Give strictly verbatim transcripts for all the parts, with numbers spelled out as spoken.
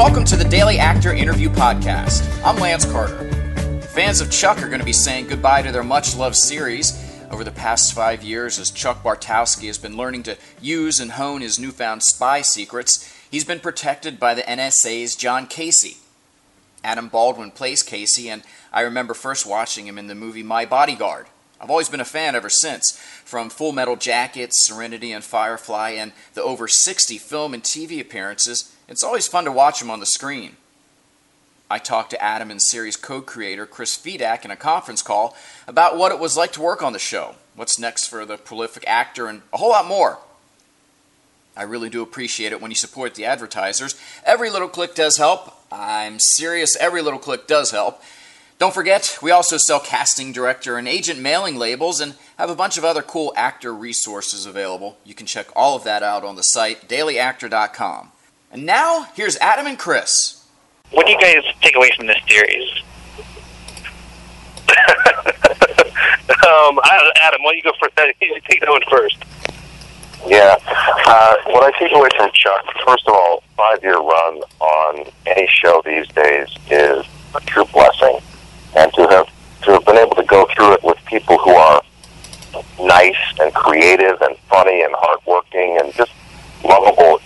welcome to the Daily Actor Interview Podcast. I'm Lance Carter. Fans of Chuck are going to be saying goodbye to their much-loved series. Over the past five years, as Chuck Bartowski has been learning to use and hone his newfound spy secrets, he's been protected by the N S A's John Casey. Adam Baldwin plays Casey, and I remember first watching him in the movie My Bodyguard. I've always been a fan ever since, from Full Metal Jacket, Serenity, and Firefly, and the over sixty film and T V appearances. It's always fun to watch him on the screen. I talked to Adam and series co-creator Chris Fedak in a conference call about what it was like to work on the show, what's next for the prolific actor, and a whole lot more. I really do appreciate it when you support the advertisers. Every little click does help. I'm serious, every little click does help. Don't forget, we also sell casting director and agent mailing labels and have a bunch of other cool actor resources available. You can check all of that out on the site, daily actor dot com. And now, here's Adam and Chris. What do you guys take away from this series? um, Adam, why don't you go first? You take that one first. Yeah. Uh, what I take away from Chuck, first of all, five-year run on any show these days is a true blessing. And to have to have been able to go through it with people who are nice and creative and funny and hardworking and just lovable.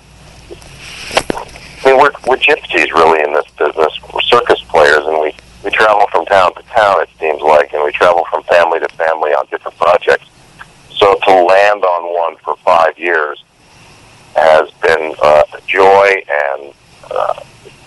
I mean, we're, we're gypsies, really, in this business. We're circus players, and we, we travel from town to town, it seems like, and we travel from family to family on different projects. So to land on one for five years has been uh, a joy, and uh,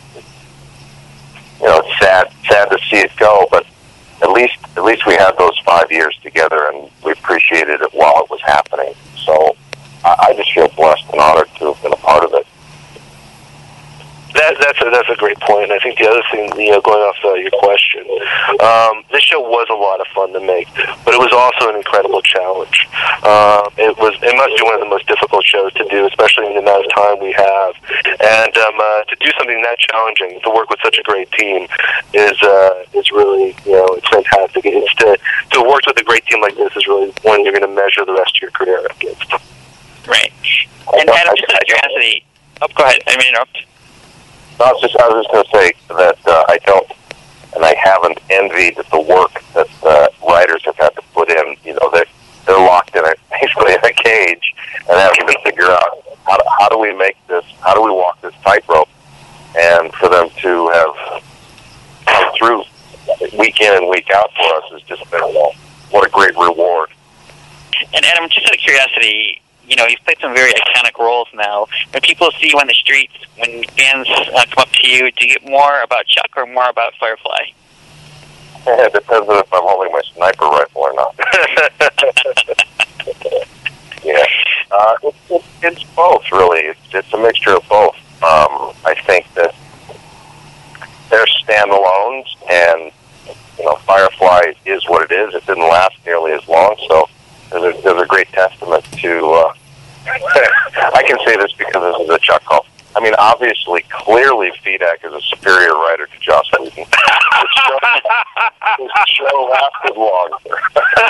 you know, it's sad, sad to see it go, but at least at least we had those five years together, and we appreciated it while it was happening. So I, I just feel blessed and honored to have been a part of it. That, that's a, that's a great point. I think the other thing, you know, going off uh, your question, um, this show was a lot of fun to make, but it was also an incredible challenge. Um, it was it must be one of the most difficult shows to do, especially in the amount of time we have. And um, uh, to do something that challenging, to work with such a great team, is uh, is really, you know, it's fantastic. It's to to have worked with a great team like this is really one you're going to measure the rest of your career against. Right. And Adam, just out of curiosity, oh, go ahead. I mean, interrupt. I was just, I was just going to say that uh, I don't, and I haven't envied the work that uh, writers have had to put in. You know, they're, they're locked in a, basically in a cage and having to figure out how do, how do we make this, how do we walk this tightrope, and for them to have come through week in and week out for us has just been, well, what a great reward. And Adam, just out of curiosity, you know, you've played some very iconic roles now. When people see you on the streets, when fans uh, come up to you, do you get more about Chuck or more about Firefly? It depends on if I'm holding my sniper rifle or not. yeah. Uh, it, it, it's both, really. It's, it's a mixture of both. Um, I think that they're standalones, and, you know, Firefly is what it is. It didn't last nearly as long, so there's a, there's a great testament to, uh, I can say this because this is a Chuck call. I mean, obviously, clearly, Fedak is a superior writer to Joss Whedon. This show, this show lasted longer.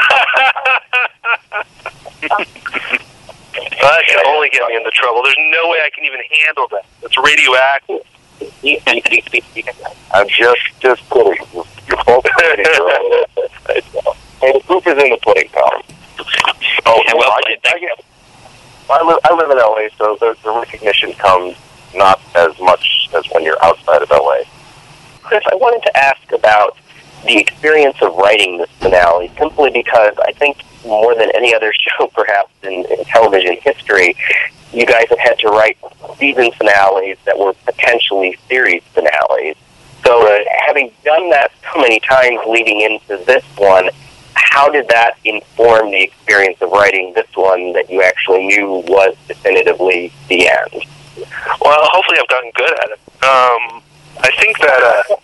That can only get me into trouble. There's no way I can even handle that. It's radioactive. I'm just, just kidding. You're both kidding. Hey, the proof is in the pudding, pal. Oh, yeah, well I, played. I, get, I, live, I live in L A, so the, the recognition comes not as much as when you're outside of L A. Chris, I wanted to ask about the experience of writing this finale, simply because I think more than any other show, perhaps, in, in television history, you guys have had to write season finales that were potentially series finales. So uh, having done that so many times leading into this one, how did that inform the experience of writing this one that you actually knew was definitively the end? Well, hopefully I've gotten good at it. Um, I think that,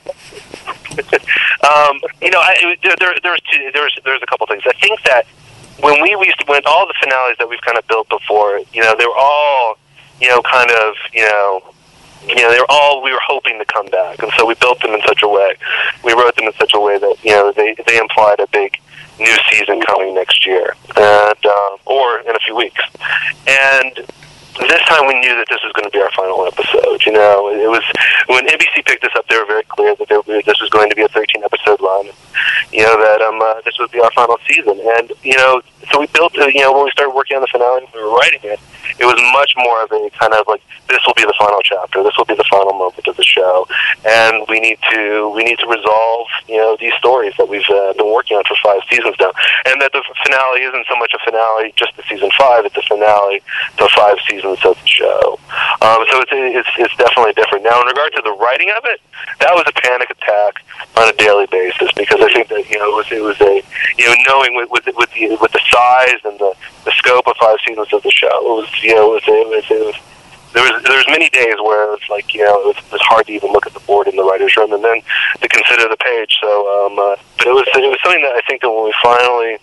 uh, um, you know, I, there, there, there's, two, there's, there's a couple things. I think that when we used to, when all the finales that we've kind of built before, you know, they were all, you know, kind of, you know, you know, they were all, we were hoping to come back. And so we built them in such a way, we wrote them in such a way that, you know, they, they implied a big new season coming next year, and uh, or in a few weeks. And this time we knew that this was going to be our final episode. You know, it was when N B C picked this up, they were very clear that they were, this was going to be a thirteen episode run. You know, that um, uh, this would be our final season, and you know, so we built. Uh, you know, when we started working on the finale, we were writing it. It was much more of a kind of like, this will be the final chapter. This will be the final moment of the show, and we need to we need to resolve, you know, these stories that we've uh, been working on for five seasons now, and that the finale isn't so much a finale just to season five; it's a finale to five seasons of the show. Um, so it's, it's it's definitely different. Now, in regard to the writing of it, that was a panic attack on a daily basis, because I think that, you know, it was it was a you know knowing with with, with the with the size and the, the scope of five seasons of the show, it was you know it was it was, it was there was there was many days where it was like, you know, it was, it was hard to even look at the board in the writer's room, and then to consider the page. So, um, uh, but it was it was something that I think that when we finally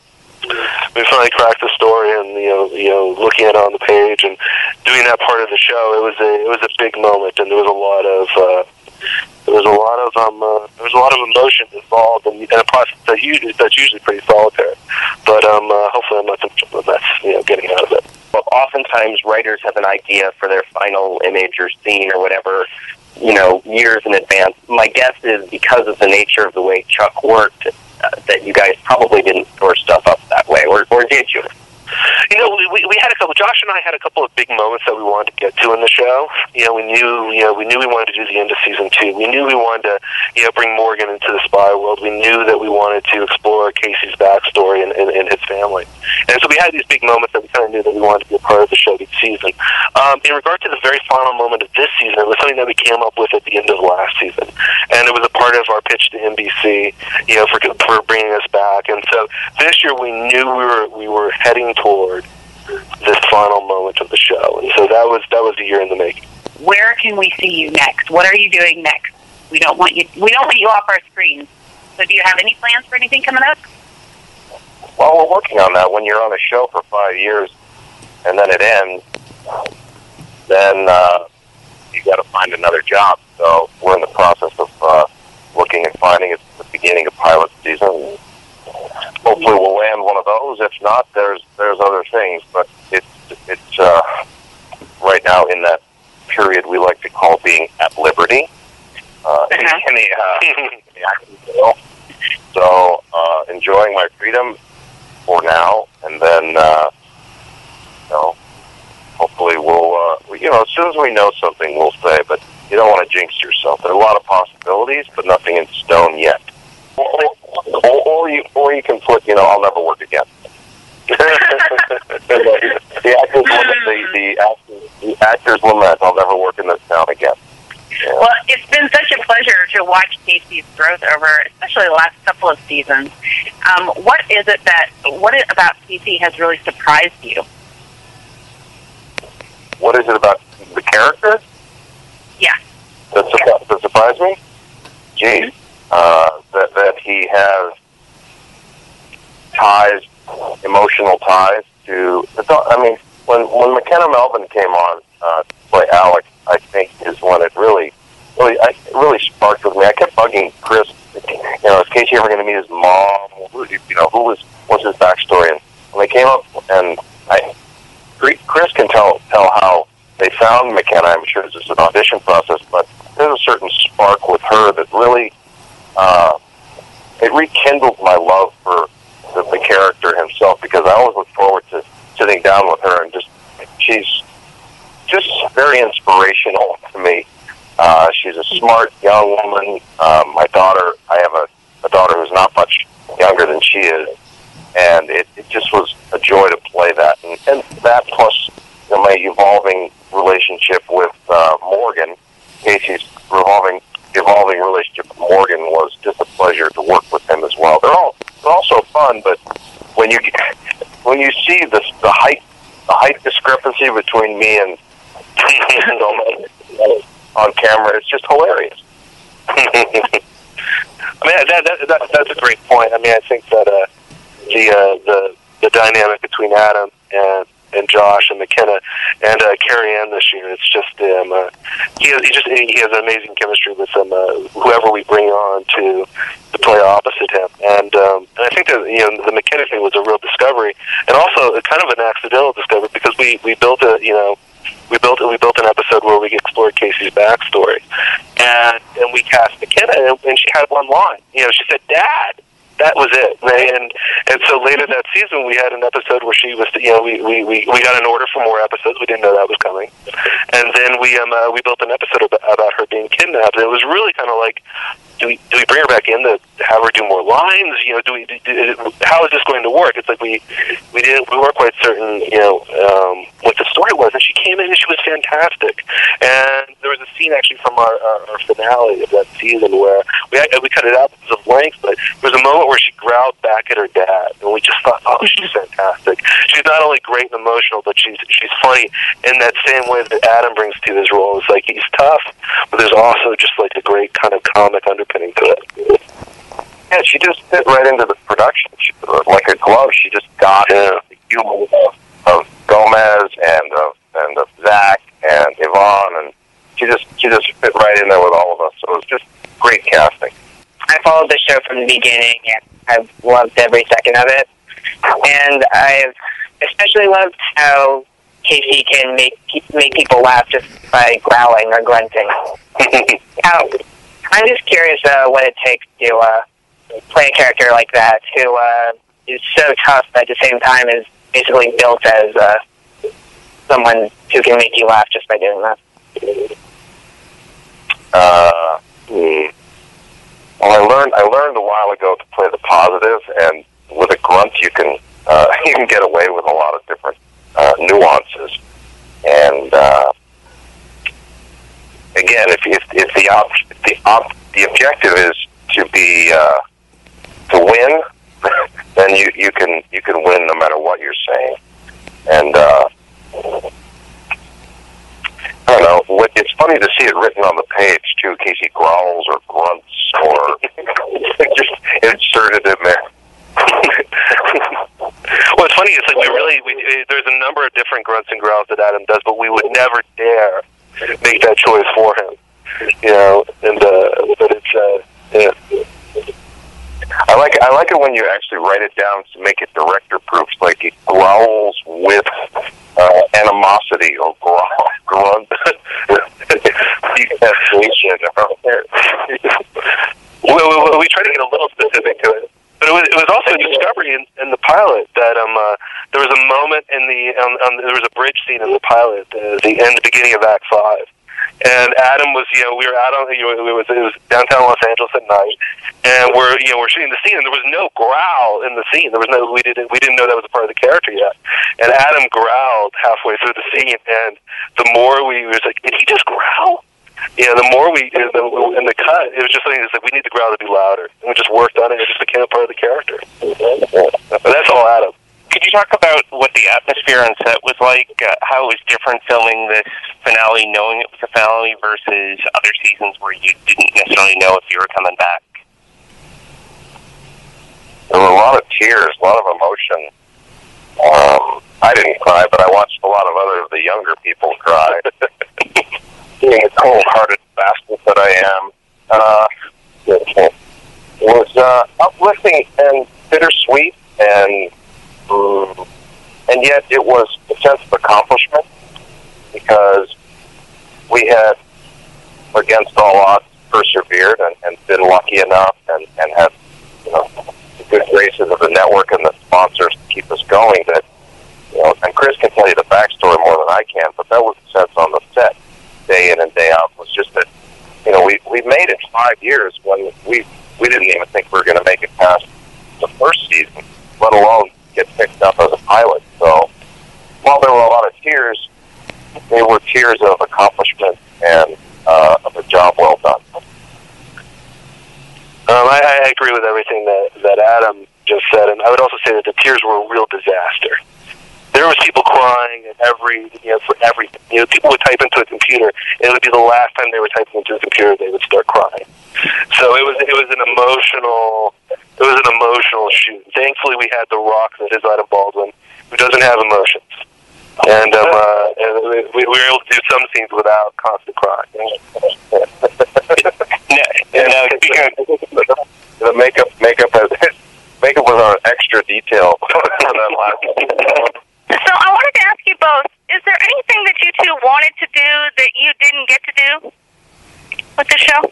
we finally cracked the story, and you know you know looking at it on the page and doing that part of the show, it was a it was a big moment, and there was a lot of uh, there was a lot of um uh, there was a lot of emotion involved, and, and a process that usually, that's usually pretty solitary. But um uh, hopefully I'm not the that's you know getting out of it. Well, oftentimes writers have an idea for their final image or scene or whatever, you know, years in advance. My guess is, because of the nature of the way Chuck worked, uh, that you guys probably didn't store stuff up that way, or, or did you? You know, we, we we had a couple. Josh and I had a couple of big moments that we wanted to get to in the show. You know, we knew you know we knew we wanted to do the end of season two. We knew we wanted to you know bring Morgan into the spy world. We knew that we wanted to explore Casey's backstory and, and, and his family. And so we had these big moments that we kind of knew that we wanted to be a part of the show each season. Um, in regard to the very final moment of this season, it was something that we came up with at the end of last season, and it was a part of our pitch to N B C. You know, for for bringing us back. And so this year we knew we were we were heading toward this final moment of the show, and so that was that was a year in the making. Where can we see you next? What are you doing next? We don't want you. We don't want you off our screens. So, do you have any plans for anything coming up? Well, we're working on that. When you're on a show for five years and then it ends, then uh, you got to find another job. So we're in the process of uh, looking and finding at the beginning of pilot season. Hopefully we'll land one of those. If not, there's there's other things. But it's it's uh, right now in that period we like to call being at liberty. Uh, in, in the, uh, in the acting field. So uh, enjoying my freedom for now, and then uh, you know, hopefully we'll uh, we, you know as soon as we know something we'll say. But you don't want to jinx yourself. There are a lot of possibilities, but nothing in stone yet. Or, or, or you or you can put, you know, I'll never work again. the, the, actors, the, the, actors, the actors lament, I'll never work in this town again. Yeah. Well, it's been such a pleasure to watch Casey's growth over, especially the last couple of seasons. Um, what is it that, what is about Casey has really surprised you? What is it about the character? Yeah. That, yeah. that surprised me? Geez. Mm-hmm. Uh, that, that he has ties, emotional ties to, I mean, when when McKenna Melvin came on uh, to play Alec, I think is when it really, really, I, it really sparked with me. I kept bugging Chris, you know, is Casey ever going to meet his mom? Who, you know, who was, what's his backstory? And when they came up, and I, Chris can tell tell how they found McKenna. I'm sure this is an audition process, but there's a certain spark with her that really, uh, it rekindled my love for the, the character himself, because I always look forward to sitting down with her, and just, she's just very inspirational to me. Uh, she's a smart young woman. Uh, my daughter, I have a, a daughter who's not much younger than she is, and it, it just was a joy to play that. And, and that plus, you know, my evolving relationship with uh, Morgan, Casey's revolving, evolving relationship with Morgan was just a pleasure to work with him as well. They're all they're all so fun, but when you when you see this, the height the height discrepancy between me and on camera, it's just hilarious. I mean, that, that, that, that's a great point. I mean, I think that uh, the uh, the the dynamic between Adam and and Josh and McKenna and uh, Carrie Ann this year, it's just um, uh, he has, he just he has an amazing chemistry with them. Uh, whoever we bring on to to play opposite him, and um, and I think that, you know, the McKenna thing was a real discovery, and also kind of an accidental discovery, because we we built a you know we built we built an episode where we explored Casey's backstory, and and we cast McKenna, and, and she had one line. You know, she said, "Dad." That was it, and and so later that season we had an episode where she was, you know, we we, we, we got an order for more episodes. We didn't know that was coming, and then we um uh, we built an episode about, about her being kidnapped. And it was really kind of like, do we do we bring her back in to have her do more lines? You know, do we do, do, how is this going to work? It's like we we didn't we weren't quite certain, you know, um, what the story was, and she came in and she was fantastic. And there was a scene actually from our, our, our finale of that season where we we cut it out because of length, but there was a moment where she growled back at her dad, and we just thought, oh, she's fantastic. She's not only great and emotional, but she's she's funny in that same way that Adam brings to his role. It's like he's tough, but there's also just like a great kind of comic underpinning to it. Yeah, she just fit right into the production. She, like a glove, she just got yeah. the humor of, of Gomez and of, and of Zach and Yvonne, and she just she just fit right in there with all of us. So it was just great casting. I followed the show from the beginning, and I've loved every second of it. And I've especially loved how Casey can make make people laugh just by growling or grunting. Now, I'm just curious uh, what it takes to uh, play a character like that, who uh, is so tough, but at the same time is basically built as uh, someone who can make you laugh just by doing that. Uh, hmm. Well, I learned I learned a while ago to play the positive, and with a grunt, you can uh, you can get away with a lot of different uh, nuances. And uh, again, if if, if the op, if the op, the objective is to be uh, to win, then you, you can you can win no matter what you're saying. And uh, I don't know. What, it's funny to see it written on the page too. Casey growls or grunts or just inserted in there. Well, it's funny. It's like we really we, there's a number of different grunts and growls that Adam does, but we would never dare make that choice for him. You know, and uh, but it's uh, yeah. I like I like it when you actually write it down to make it director proof. Like it growls with uh, animosity or growl grunt. we, we, we try to get a little specific to it, but it was it was also a discovery in, in the pilot that um uh, there was a moment in the um, um, there was a bridge scene in the pilot, uh, the end, the beginning of Act Five. And Adam was, you know, we were out on, you know, it was, it was downtown Los Angeles at night, and we're, you know, we're shooting the scene, and there was no growl in the scene. There was no, we didn't, we didn't know that was a part of the character yet. And Adam growled halfway through the scene, and the more we was like, did he just growl? You know, the more we, in the, in the cut, it was just something that's like, we need the growl to be louder. And we just worked on it, and it just became a part of the character. But that's all Adam. Could you talk about what the atmosphere on set was like, uh, how it was different filming this finale, knowing it was a finale, versus other seasons where you didn't necessarily know if you were coming back? There were a lot of tears, a lot of emotion. Um, I didn't cry, but I watched a lot of other of the younger people cry. Being a cold-hearted bastard that I am, uh, it was uh, uplifting and bittersweet, and um, and yet it was a sense of accomplishment, because we had, against all odds, persevered and, and been lucky enough and, and had, you know, the good graces of the network and the sponsors to keep us going. That, you know, and Chris can tell you the backstory more than I can, but that was the sense on the set, day in and day out, was just that, you know, we we made it five years when we we didn't even think we were going to make it past the first season, let alone get picked up as a pilot. So while there were a lot of tears, they were tears of accomplishment and uh, of a job well done. Um, I, I agree with everything that, that Adam just said, and I would also say that the tears were a real disaster. There was people crying at every, you know, for everything. You know, people would type into a computer, and it would be the last time they were typing into a computer they would start crying. So it was it was an emotional it was an emotional shoot. Thankfully, we had The Rock, that is Adam Baldwin, who doesn't have emotions, and um, uh, and we, we were able to do some scenes without constant crying. no, no, the makeup makeup has, makeup was on extra detail on that last. So I wanted to ask you both, is there anything that you two want wanted to do that you didn't get to do with the show?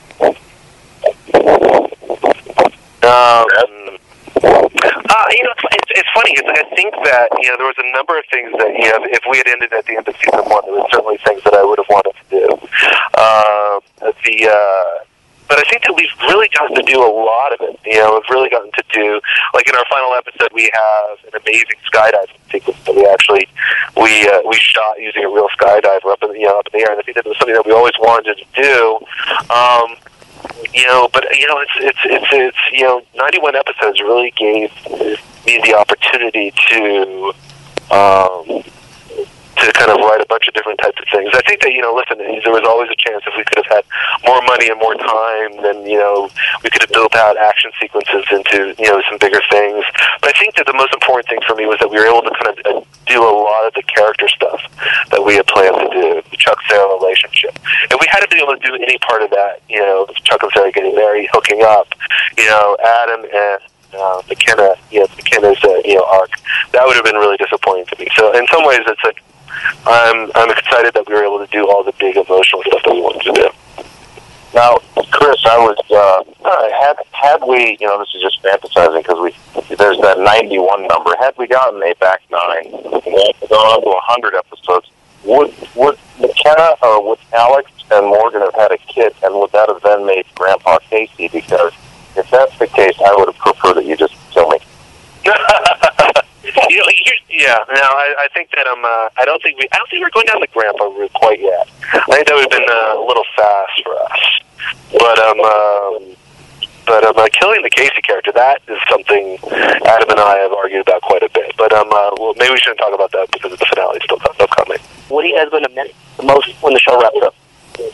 Um, uh, you know, it's, it's funny. It's, I think that, you know, there was a number of things that, you know, if we had ended at the end of season one, there were certainly things that I would have wanted to do. Uh, the, uh, but I think that we've really gotten to do a lot of it. You know, we've really gotten to do, like in our final episode, we have an amazing skydiving sequence that we actually, we, uh, we shot using a real skydiver up in, you know, up in the air. And I think that was something that we always wanted to do. Um, You know, but you know, it's it's it's it's you know, ninety-one episodes really gave me the opportunity to um, to kind of write a bunch of different types of things. I think that, you know, listen, there was always a chance if we could have had more money and more time, then, you know, we could have built out action sequences into, you know, some bigger things. But I think that the most important thing for me was that we were able to kind of do a lot of the character stuff that we had planned to do, the Chuck-Sarah relationship. And we had to be able to do any part of that, you know, Chuck and Sarah getting married, hooking up, you know, Adam and uh, McKenna, you know, McKenna's, uh, you know, arc. That would have been really disappointing to me. So in some ways, it's like, I'm I'm excited that we were able to do all the big emotional stuff that we wanted to do. Now, Chris, I was uh, had had we, you know, this is just fantasizing because we there's that ninety-one number. Had we gotten a back nine, and gone on to a hundred episodes, would would McKenna or would Alex and Morgan have had a kid, and would that have then made Grandpa Casey? Because if that's the case, I would have preferred that you just kill me. You know, yeah. No, I, I think that I'm. Uh, I don't think we. I don't think we're going down the grandpa route quite yet. I think that would have been uh, a little fast for us. But um, um but um, uh, killing the Casey character, that is something Adam and I have argued about quite a bit. But um, uh, well, maybe we shouldn't talk about that because the finale is still upcoming. What are you guys going to miss the most when the show wraps up?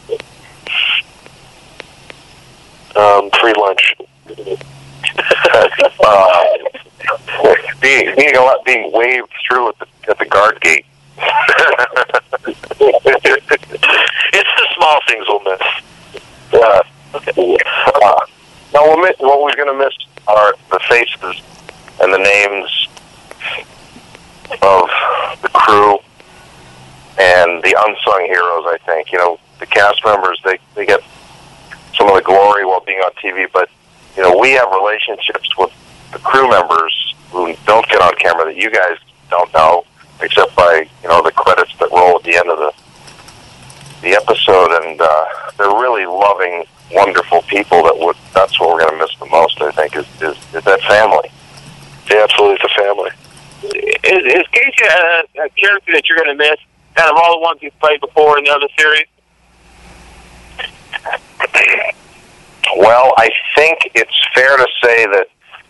Um, free lunch. uh, being being a lot being waved through at the at the guard gate. It's the small things we'll miss. Yeah. Okay. Uh, now we'll miss, what we're going to miss are the faces and the names of the crew and the unsung heroes. I think, you know, the cast members, they they get some of the glory while being on T V, but you know, we have relationships with the crew members who don't get on camera that you guys don't know, except by, you know, the credits that roll at the end of the the episode, and uh, they're really loving, wonderful people. That would that's what we're going to miss the most, I think, is, is, is that family. Yeah, absolutely, it's a family. Is, is Casey a, a character that you're going to miss out of all the ones you've played before in the other series? Well, I think it's fair to say that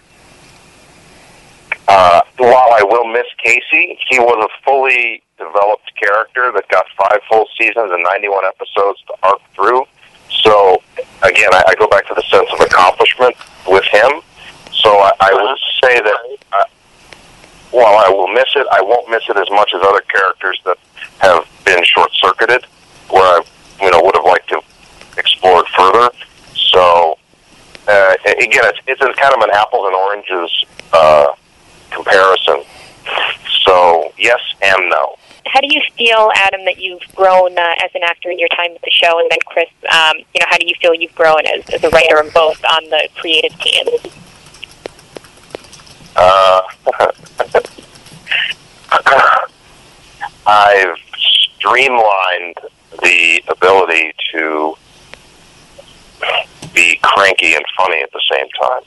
uh, while I will miss Casey, he was a fully developed character that got five full seasons and ninety-one episodes to arc through. So, again, I, I go back to the sense of accomplishment with him. So I, I would say that uh, while I will miss it, I won't miss it as much as other characters that have been short-circuited, where I, you know, would have liked to explore it further. So, uh, again, it's, it's kind of an apples and oranges uh, comparison. So, yes and no. How do you feel, Adam, that you've grown uh, as an actor in your time with the show? And then, Chris, um, you know, how do you feel you've grown as, as a writer and both on the creative team? Uh, I've streamlined the ability to be cranky and funny at the same time.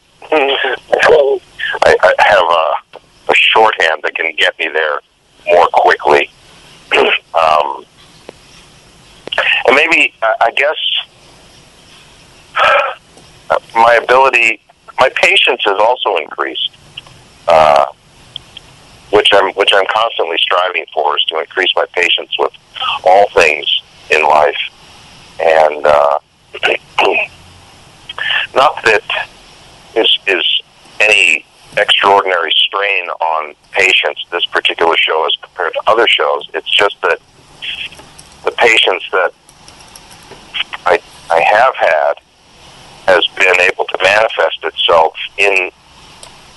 I, I have a, a shorthand that can get me there more quickly. um, and maybe, I guess, my ability, my patience has also increased, uh, which I'm which I'm constantly striving for, is to increase my patience with all things in life. And uh, not that is is any extraordinary strain on patience this particular show as compared to other shows. It's just that the patience that I I have had has been able to manifest itself in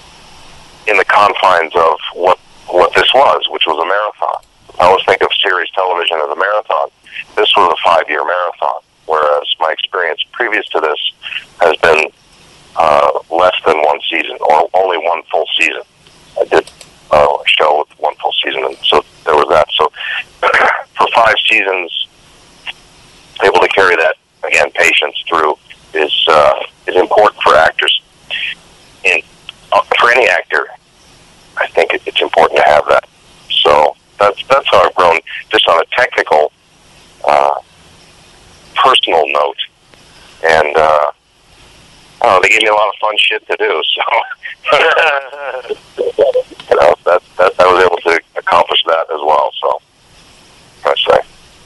in the confines of what what this was, which was a marathon. I always think of series television as a marathon. This was a five-year marathon, whereas my experience previous to this has been uh, less than one season, or only one full season. I did uh, a show with one full season, and so there was that. So for five seasons, able to carry that, again, patience through is uh, is important for actors. And uh, for any actor, I think it, it's important to have that. So that's that's how I've grown, just on a technical, uh, personal note. And uh, oh, they gave me a lot of fun shit to do. So you know, that, that I was able to accomplish that as well. So I say.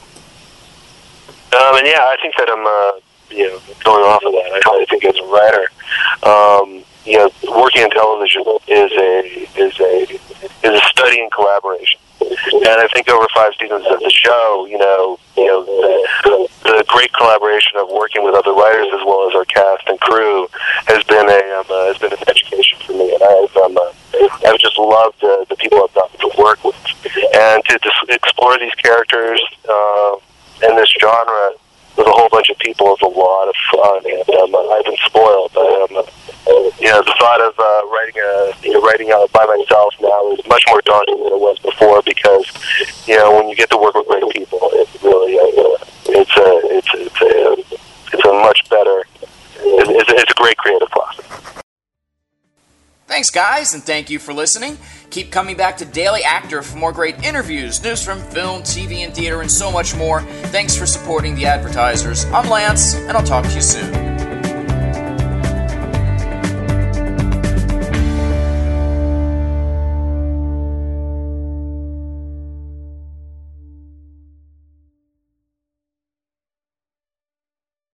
Um, and yeah, I think that I'm, uh, you know, going off of that, I, I think as a writer, um, you know, working in television is a is a is a study in collaboration. And I think over five seasons of the show, you know, you know, the, the great collaboration of working with other writers as well as our cast and crew has been a um, uh, has been an education for me, and I've um, uh, I've just loved uh, the people I've gotten to work with, and to just explore these characters uh, in this genre with a whole bunch of people is a lot of fun, and um, I've been spoiled. Um, you know, the thought of uh, writing a you know, writing out by myself now is much more daunting than it was before, because you know, when you get to work with great people, it's really uh, it's a it's it's a it's a much better it's, it's a great creative process. Thanks, guys, and thank you for listening. Keep coming back to Daily Actor for more great interviews, news from film, T V, and theater, and so much more. Thanks for supporting the advertisers. I'm Lance, and I'll talk to you soon.